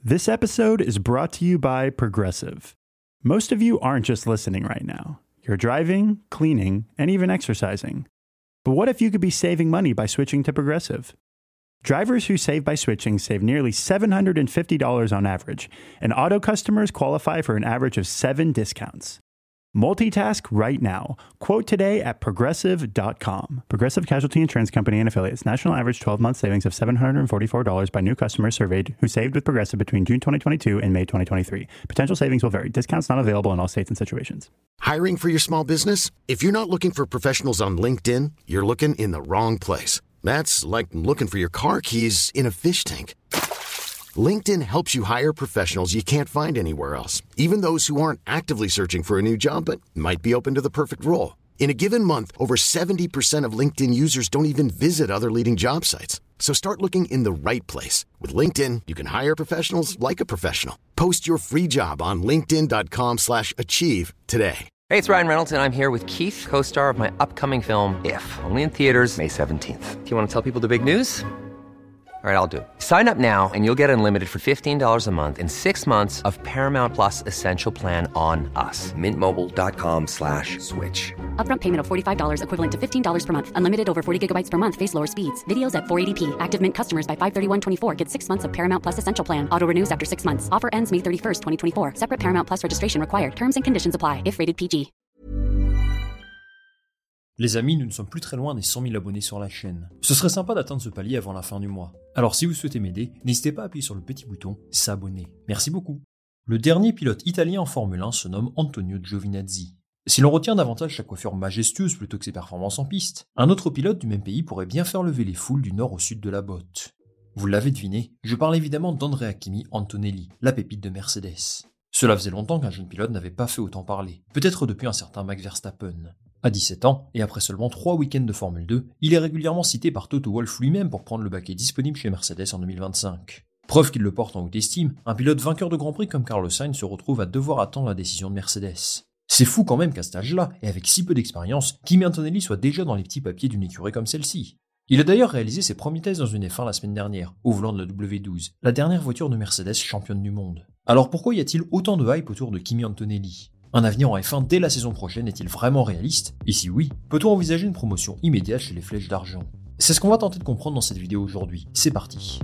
This episode is brought to you by Progressive. Most of you aren't just listening right now. You're driving, cleaning, and even exercising. But what if you could be saving money by switching to Progressive? Drivers who save by switching save nearly $750 on average, and auto customers qualify for an average of 7 discounts. Multitask right now. Quote today at Progressive.com. Progressive Casualty Insurance Company and Affiliates. National average 12-month savings of $744 by new customers surveyed who saved with Progressive between June 2022 and May 2023. Potential savings will vary. Discounts not available in all states and situations. Hiring for your small business? If you're not looking for professionals on LinkedIn, you're looking in the wrong place. That's like looking for your car keys in a fish tank. LinkedIn helps you hire professionals you can't find anywhere else, even those who aren't actively searching for a new job but might be open to the perfect role. In a given month, over 70% of LinkedIn users don't even visit other leading job sites. So start looking in the right place. With LinkedIn, you can hire professionals like a professional. Post your free job on linkedin.com/achieve today. Hey, it's Ryan Reynolds, and I'm here with Keith, co-star of my upcoming film, If, only in theaters May 17th. Do you want to tell people the big news? All right, I'll do it. Sign up now and you'll get unlimited for $15 a month and 6 months of Paramount Plus Essential Plan on us. MintMobile.com/switch. Upfront payment of $45 equivalent to $15 per month. Unlimited over 40 gigabytes per month. Face lower speeds. Videos at 480p. Active Mint customers by 531.24 get 6 months of Paramount Plus Essential Plan. Auto renews after 6 months. Offer ends May 31st, 2024. Separate Paramount Plus registration required. Terms and conditions apply if rated PG. Les amis, nous ne sommes plus très loin des 100 000 abonnés sur la chaîne. Ce serait sympa d'atteindre ce palier avant la fin du mois. Alors si vous souhaitez m'aider, n'hésitez pas à appuyer sur le petit bouton « S'abonner ». Merci beaucoup. Le dernier pilote italien en Formule 1 se nomme Antonio Giovinazzi. Si l'on retient davantage sa coiffure majestueuse plutôt que ses performances en piste, un autre pilote du même pays pourrait bien faire lever les foules du nord au sud de la botte. Vous l'avez deviné, je parle évidemment d'Andrea Kimi Antonelli, la pépite de Mercedes. Cela faisait longtemps qu'un jeune pilote n'avait pas fait autant parler, peut-être depuis un certain Max Verstappen. À 17 ans, et après seulement 3 week-ends de Formule 2, il est régulièrement cité par Toto Wolff lui-même pour prendre le baquet disponible chez Mercedes en 2025. Preuve qu'il le porte en haute estime, un pilote vainqueur de Grand Prix comme Carlos Sainz se retrouve à devoir attendre la décision de Mercedes. C'est fou quand même qu'à cet âge-là, et avec si peu d'expérience, Kimi Antonelli soit déjà dans les petits papiers d'une écurie comme celle-ci. Il a d'ailleurs réalisé ses premiers tests dans une F1 la semaine dernière, au volant de la W12, la dernière voiture de Mercedes championne du monde. Alors pourquoi y a-t-il autant de hype autour de Kimi Antonelli ? Un avenir en F1 dès la saison prochaine est-il vraiment réaliste ? Et si oui, peut-on envisager une promotion immédiate chez les Flèches d'Argent ? C'est ce qu'on va tenter de comprendre dans cette vidéo aujourd'hui. C'est parti.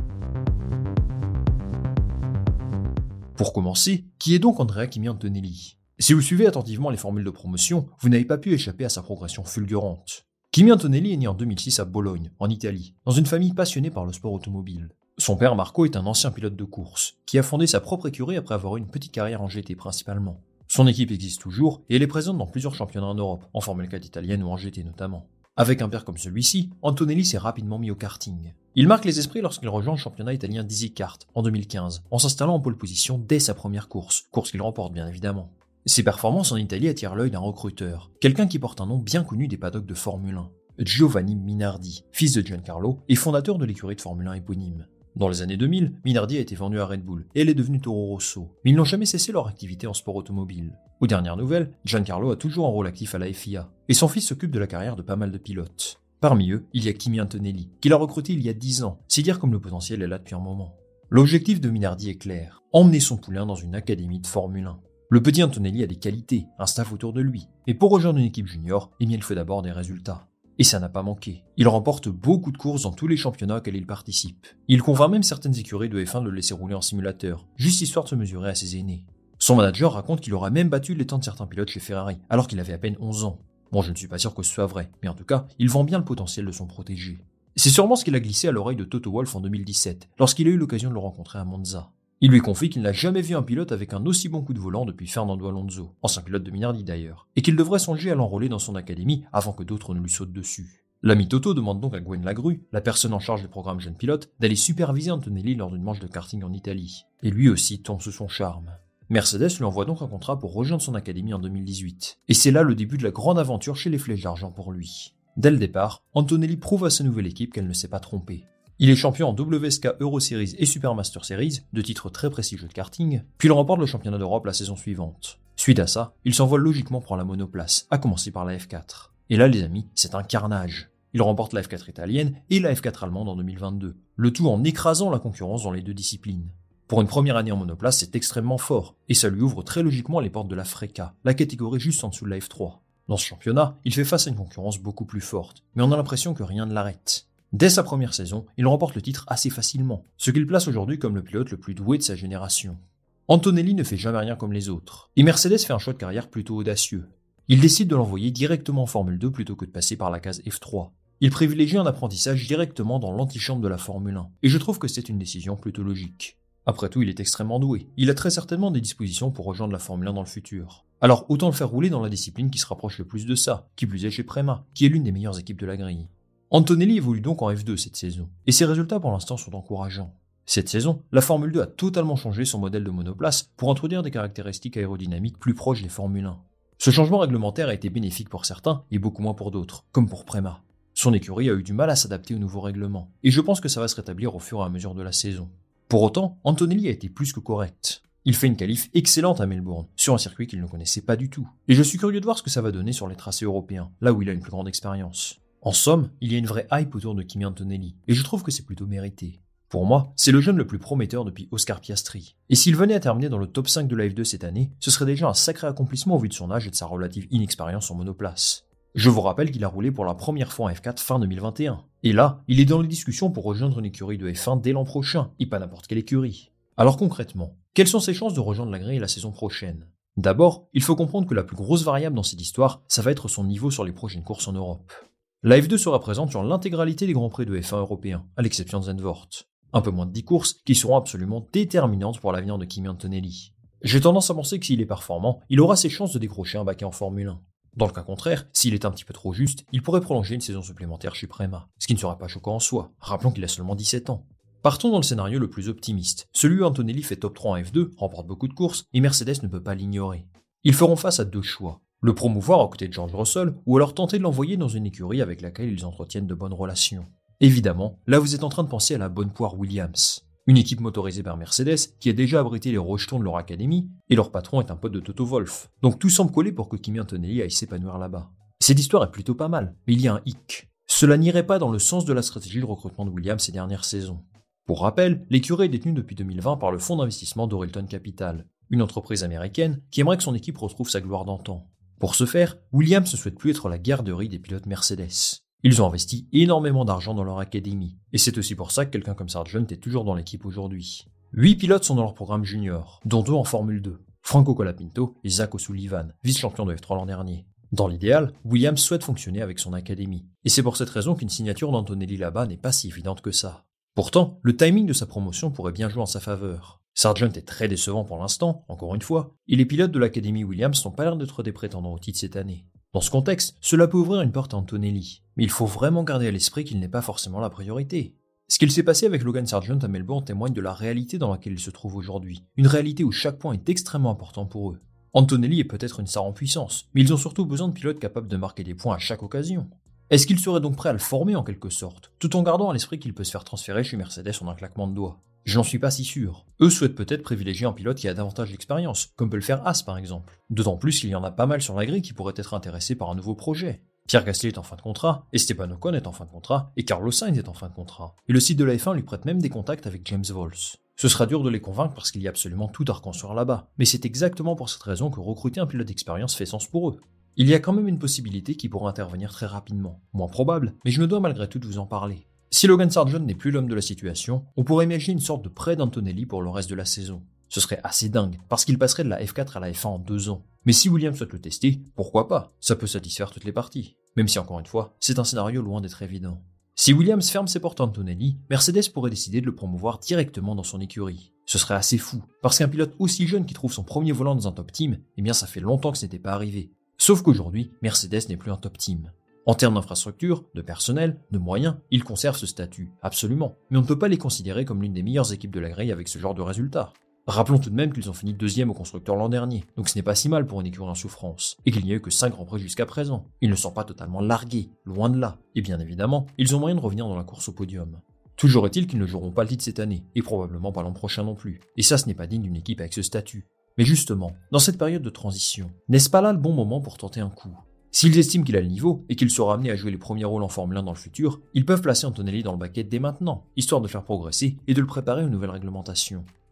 Pour commencer, qui est donc Andrea Kimi Antonelli ? Si vous suivez attentivement les formules de promotion, vous n'avez pas pu échapper à sa progression fulgurante. Kimi Antonelli est né en 2006 à Bologne, en Italie, dans une famille passionnée par le sport automobile. Son père Marco est un ancien pilote de course, qui a fondé sa propre écurie après avoir eu une petite carrière en GT principalement. Son équipe existe toujours et elle est présente dans plusieurs championnats en Europe, en Formule 4 italienne ou en GT notamment. Avec un père comme celui-ci, Antonelli s'est rapidement mis au karting. Il marque les esprits lorsqu'il rejoint le championnat italien d'EasyKart en 2015, en s'installant en pole position dès sa première course qu'il remporte bien évidemment. Ses performances en Italie attirent l'œil d'un recruteur, quelqu'un qui porte un nom bien connu des paddocks de Formule 1, Giovanni Minardi, fils de Giancarlo et fondateur de l'écurie de Formule 1 éponyme. Dans les années 2000, Minardi a été vendu à Red Bull et elle est devenue Toro Rosso, mais ils n'ont jamais cessé leur activité en sport automobile. Aux dernières nouvelles, Giancarlo a toujours un rôle actif à la FIA, et son fils s'occupe de la carrière de pas mal de pilotes. Parmi eux, il y a Kimi Antonelli, qu'il a recruté il y a 10 ans, c'est dire comme le potentiel est là depuis un moment. L'objectif de Minardi est clair, emmener son poulain dans une académie de Formule 1. Le petit Antonelli a des qualités, un staff autour de lui, et pour rejoindre une équipe junior, il faut d'abord des résultats. Et ça n'a pas manqué. Il remporte beaucoup de courses dans tous les championnats auxquels il participe. Il convainc même certaines écuries de F1 de le laisser rouler en simulateur, juste histoire de se mesurer à ses aînés. Son manager raconte qu'il aura même battu les temps de certains pilotes chez Ferrari, alors qu'il avait à peine 11 ans. Bon, je ne suis pas sûr que ce soit vrai, mais en tout cas, il vend bien le potentiel de son protégé. C'est sûrement ce qu'il a glissé à l'oreille de Toto Wolff en 2017, lorsqu'il a eu l'occasion de le rencontrer à Monza. Il lui confie qu'il n'a jamais vu un pilote avec un aussi bon coup de volant depuis Fernando Alonso, ancien pilote de Minardi d'ailleurs, et qu'il devrait songer à l'enrôler dans son académie avant que d'autres ne lui sautent dessus. L'ami Toto demande donc à Gwen Lagrue, la personne en charge du programme jeune pilote, d'aller superviser Antonelli lors d'une manche de karting en Italie. Et lui aussi tombe sous son charme. Mercedes lui envoie donc un contrat pour rejoindre son académie en 2018. Et c'est là le début de la grande aventure chez les Flèches d'Argent pour lui. Dès le départ, Antonelli prouve à sa nouvelle équipe qu'elle ne s'est pas trompée. Il est champion en WSK Euro Series et Supermaster Series, deux titres très prestigieux de karting, puis il remporte le championnat d'Europe la saison suivante. Suite à ça, il s'envole logiquement pour la monoplace, à commencer par la F4. Et là les amis, c'est un carnage. Il remporte la F4 italienne et la F4 allemande en 2022, le tout en écrasant la concurrence dans les deux disciplines. Pour une première année en monoplace, c'est extrêmement fort, et ça lui ouvre très logiquement les portes de la FRECA, la catégorie juste en dessous de la F3. Dans ce championnat, il fait face à une concurrence beaucoup plus forte, mais on a l'impression que rien ne l'arrête. Dès sa première saison, il remporte le titre assez facilement, ce qui le place aujourd'hui comme le pilote le plus doué de sa génération. Antonelli ne fait jamais rien comme les autres, et Mercedes fait un choix de carrière plutôt audacieux. Il décide de l'envoyer directement en Formule 2 plutôt que de passer par la case F3. Il privilégie un apprentissage directement dans l'antichambre de la Formule 1, et je trouve que c'est une décision plutôt logique. Après tout, il est extrêmement doué. Il a très certainement des dispositions pour rejoindre la Formule 1 dans le futur. Alors autant le faire rouler dans la discipline qui se rapproche le plus de ça, qui plus est chez Prema, qui est l'une des meilleures équipes de la grille. Antonelli évolue donc en F2 cette saison, et ses résultats pour l'instant sont encourageants. Cette saison, la Formule 2 a totalement changé son modèle de monoplace pour introduire des caractéristiques aérodynamiques plus proches des Formule 1. Ce changement réglementaire a été bénéfique pour certains et beaucoup moins pour d'autres, comme pour Prema. Son écurie a eu du mal à s'adapter au nouveau règlement, et je pense que ça va se rétablir au fur et à mesure de la saison. Pour autant, Antonelli a été plus que correct. Il fait une qualif excellente à Melbourne, sur un circuit qu'il ne connaissait pas du tout, et je suis curieux de voir ce que ça va donner sur les tracés européens, là où il a une plus grande expérience. En somme, il y a une vraie hype autour de Kimi Antonelli, et je trouve que c'est plutôt mérité. Pour moi, c'est le jeune le plus prometteur depuis Oscar Piastri. Et s'il venait à terminer dans le top 5 de la F2 cette année, ce serait déjà un sacré accomplissement au vu de son âge et de sa relative inexpérience en monoplace. Je vous rappelle qu'il a roulé pour la première fois en F4 fin 2021. Et là, il est dans les discussions pour rejoindre une écurie de F1 dès l'an prochain, et pas n'importe quelle écurie. Alors concrètement, quelles sont ses chances de rejoindre la grille la saison prochaine ? D'abord, il faut comprendre que la plus grosse variable dans cette histoire, ça va être son niveau sur les prochaines courses en Europe. La F2 sera présente sur l'intégralité des grands prix de F1 européens, à l'exception de Zandvoort. Un peu moins de 10 courses qui seront absolument déterminantes pour l'avenir de Kimi Antonelli. J'ai tendance à penser que s'il est performant, il aura ses chances de décrocher un baquet en Formule 1. Dans le cas contraire, s'il est un petit peu trop juste, il pourrait prolonger une saison supplémentaire chez Prema, ce qui ne sera pas choquant en soi, rappelons qu'il a seulement 17 ans. Partons dans le scénario le plus optimiste, celui où Antonelli fait top 3 en F2, remporte beaucoup de courses, et Mercedes ne peut pas l'ignorer. Ils feront face à deux choix, le promouvoir aux côtés de George Russell, ou alors tenter de l'envoyer dans une écurie avec laquelle ils entretiennent de bonnes relations. Évidemment, là vous êtes en train de penser à la bonne poire Williams, une équipe motorisée par Mercedes qui a déjà abrité les rejetons de leur académie, et leur patron est un pote de Toto Wolff, donc tout semble coller pour que Kimi Antonelli aille s'épanouir là-bas. Cette histoire est plutôt pas mal, mais il y a un hic. Cela n'irait pas dans le sens de la stratégie de recrutement de Williams ces dernières saisons. Pour rappel, l'écurie est détenue depuis 2020 par le fonds d'investissement d'Orelton Capital, une entreprise américaine qui aimerait que son équipe retrouve sa gloire d'antan. Pour ce faire, Williams ne souhaite plus être la garderie des pilotes Mercedes. Ils ont investi énormément d'argent dans leur académie, et c'est aussi pour ça que quelqu'un comme Sargent est toujours dans l'équipe aujourd'hui. 8 pilotes sont dans leur programme junior, dont 2 en Formule 2, Franco Colapinto et Zach O'Sullivan, vice-champion de F3 l'an dernier. Dans l'idéal, Williams souhaite fonctionner avec son académie, et c'est pour cette raison qu'une signature d'Antonelli là-bas n'est pas si évidente que ça. Pourtant, le timing de sa promotion pourrait bien jouer en sa faveur. Sargent est très décevant pour l'instant, encore une fois, et les pilotes de l'académie Williams n'ont pas l'air d'être des prétendants au titre cette année. Dans ce contexte, cela peut ouvrir une porte à Antonelli, mais il faut vraiment garder à l'esprit qu'il n'est pas forcément la priorité. Ce qu'il s'est passé avec Logan Sargent à Melbourne témoigne de la réalité dans laquelle il se trouve aujourd'hui, une réalité où chaque point est extrêmement important pour eux. Antonelli est peut-être une star en puissance, mais ils ont surtout besoin de pilotes capables de marquer des points à chaque occasion. Est-ce qu'il serait donc prêt à le former en quelque sorte, tout en gardant à l'esprit qu'il peut se faire transférer chez Mercedes en un claquement de doigts ? Je n'en suis pas si sûr. Eux souhaitent peut-être privilégier un pilote qui a davantage d'expérience, comme peut le faire Haas par exemple. D'autant plus qu'il y en a pas mal sur la grille qui pourraient être intéressés par un nouveau projet. Pierre Gasly est en fin de contrat, Esteban Ocon est en fin de contrat, et Carlos Sainz est en fin de contrat. Et le site de la F1 lui prête même des contacts avec James Vols. Ce sera dur de les convaincre parce qu'il y a absolument tout à reconstruire là-bas, mais c'est exactement pour cette raison que recruter un pilote d'expérience fait sens pour eux. Il y a quand même une possibilité qui pourrait intervenir très rapidement, moins probable, mais je me dois malgré tout de vous en parler. Si Logan Sargent n'est plus l'homme de la situation, on pourrait imaginer une sorte de prêt d'Antonelli pour le reste de la saison. Ce serait assez dingue, parce qu'il passerait de la F4 à la F1 en 2 ans. Mais si Williams souhaite le tester, pourquoi pas ? Ça peut satisfaire toutes les parties. Même si encore une fois, c'est un scénario loin d'être évident. Si Williams ferme ses portes à Antonelli, Mercedes pourrait décider de le promouvoir directement dans son écurie. Ce serait assez fou, parce qu'un pilote aussi jeune qui trouve son premier volant dans un top team, eh bien ça fait longtemps que ce n'était pas arrivé. Sauf qu'aujourd'hui, Mercedes n'est plus un top team. En termes d'infrastructure, de personnel, de moyens, ils conservent ce statut, absolument. Mais on ne peut pas les considérer comme l'une des meilleures équipes de la grille avec ce genre de résultats. Rappelons tout de même qu'ils ont fini 2e au constructeur l'an dernier, donc ce n'est pas si mal pour une écurie en souffrance, et qu'il n'y a eu que 5 Grands Prix jusqu'à présent. Ils ne sont pas totalement largués, loin de là, et bien évidemment, ils ont moyen de revenir dans la course au podium. Toujours est-il qu'ils ne joueront pas le titre cette année, et probablement pas l'an prochain non plus, et ça ce n'est pas digne d'une équipe avec ce statut. Mais justement, dans cette période de transition, n'est-ce pas là le bon moment pour tenter un coup ? S'ils estiment qu'il a le niveau et qu'il sera amené à jouer les premiers rôles en Formule 1 dans le futur, ils peuvent placer Antonelli dans le baquet dès maintenant, histoire de le faire progresser et de le préparer aux nouvelles réglementations.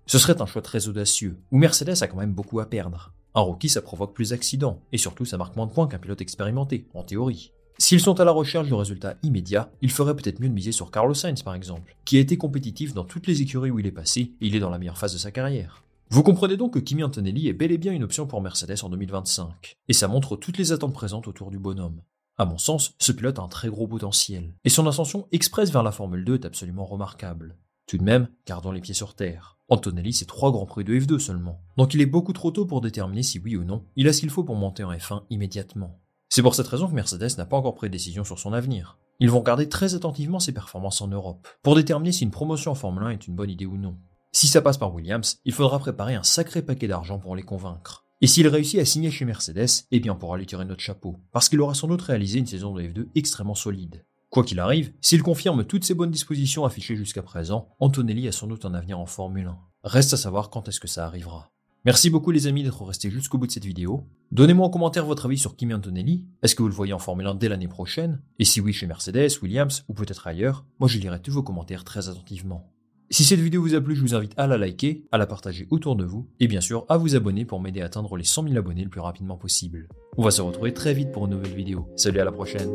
Ce serait un choix très audacieux, où Mercedes a quand même beaucoup à perdre. Un rookie, ça provoque plus d'accidents, et surtout ça marque moins de points qu'un pilote expérimenté, en théorie. S'ils sont à la recherche de résultats immédiats, il ferait peut-être mieux de miser sur Carlos Sainz par exemple, qui a été compétitif dans toutes les écuries où il est passé, et il est dans la meilleure phase de sa carrière. Vous comprenez donc que Kimi Antonelli est bel et bien une option pour Mercedes en 2025, et ça montre toutes les attentes présentes autour du bonhomme. À mon sens, ce pilote a un très gros potentiel, et son ascension express vers la Formule 2 est absolument remarquable. Tout de même, gardons les pieds sur terre. Antonelli, c'est 3 grands prix de F2 seulement, donc il est beaucoup trop tôt pour déterminer si oui ou non, il a ce qu'il faut pour monter en F1 immédiatement. C'est pour cette raison que Mercedes n'a pas encore pris de décision sur son avenir. Ils vont regarder très attentivement ses performances en Europe, pour déterminer si une promotion en Formule 1 est une bonne idée ou non. Si ça passe par Williams, il faudra préparer un sacré paquet d'argent pour les convaincre. Et s'il réussit à signer chez Mercedes, eh bien on pourra lui tirer notre chapeau, parce qu'il aura sans doute réalisé une saison de F2 extrêmement solide. Quoi qu'il arrive, s'il confirme toutes ses bonnes dispositions affichées jusqu'à présent, Antonelli a sans doute un avenir en Formule 1. Reste à savoir quand est-ce que ça arrivera. Merci beaucoup les amis d'être restés jusqu'au bout de cette vidéo. Donnez-moi en commentaire votre avis sur Kimi Antonelli. Est-ce que vous le voyez en Formule 1 dès l'année prochaine? Et si oui, chez Mercedes, Williams ou peut-être ailleurs, moi je lirai tous vos commentaires très attentivement. Si cette vidéo vous a plu, je vous invite à la liker, à la partager autour de vous, et bien sûr à vous abonner pour m'aider à atteindre les 100 000 abonnés le plus rapidement possible. On va se retrouver très vite pour une nouvelle vidéo. Salut, à la prochaine.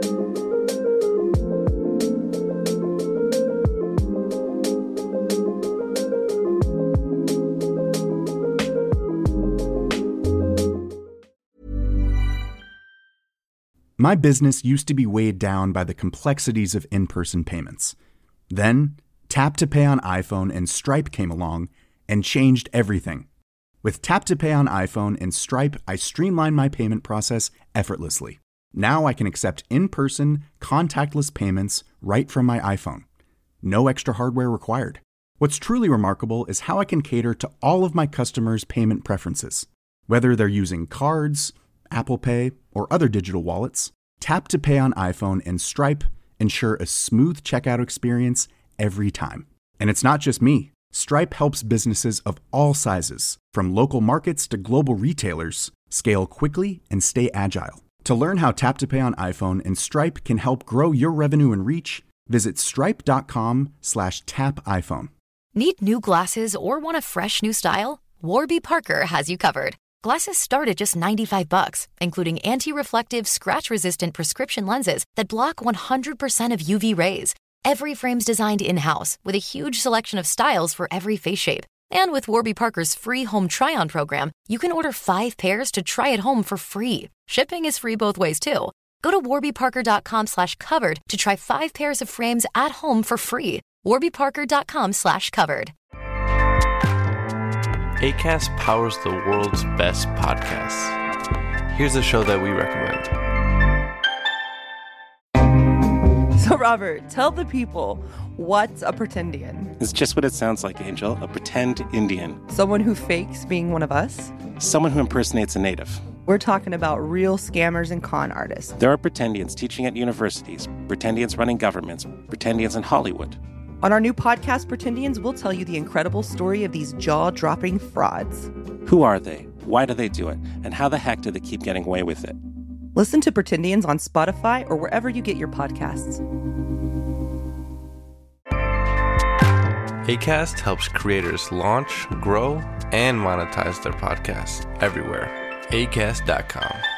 My business used to be weighed down by the complexities of in-person payments. Then, Tap to Pay on iPhone and Stripe came along and changed everything. With Tap to Pay on iPhone and Stripe, I streamlined my payment process effortlessly. Now I can accept in-person, contactless payments right from my iPhone. No extra hardware required. What's truly remarkable is how I can cater to all of my customers' payment preferences. Whether they're using cards, Apple Pay, or other digital wallets, Tap to Pay on iPhone and Stripe ensure a smooth checkout experience every time. And it's not just me. Stripe helps businesses of all sizes, from local markets to global retailers, scale quickly and stay agile. To learn how Tap to Pay on iPhone and Stripe can help grow your revenue and reach, visit stripe.com/tapiphone. Need new glasses or want a fresh new style? Warby Parker has you covered. Glasses start at just $95, including anti-reflective, scratch-resistant prescription lenses that block 100% of UV rays. Every frame's designed in-house with a huge selection of styles for every face shape. And with Warby Parker's free home try-on program, you can order 5 pairs to try at home for free. Shipping is free both ways, too. Go to warbyparker.com/covered to try 5 pairs of frames at home for free. warbyparker.com/covered. Acast powers the world's best podcasts. Here's a show that we recommend. So, Robert, tell the people, what's a pretendian? It's just what it sounds like, Angel. A pretend Indian. Someone who fakes being one of us? Someone who impersonates a native. We're talking about real scammers and con artists. There are pretendians teaching at universities, pretendians running governments, pretendians in Hollywood. On our new podcast, Pretendians, we'll tell you the incredible story of these jaw-dropping frauds. Who are they? Why do they do it? And how the heck do they keep getting away with it? Listen to Pretendians on Spotify or wherever you get your podcasts. Acast helps creators launch, grow, and monetize their podcasts everywhere. Acast.com.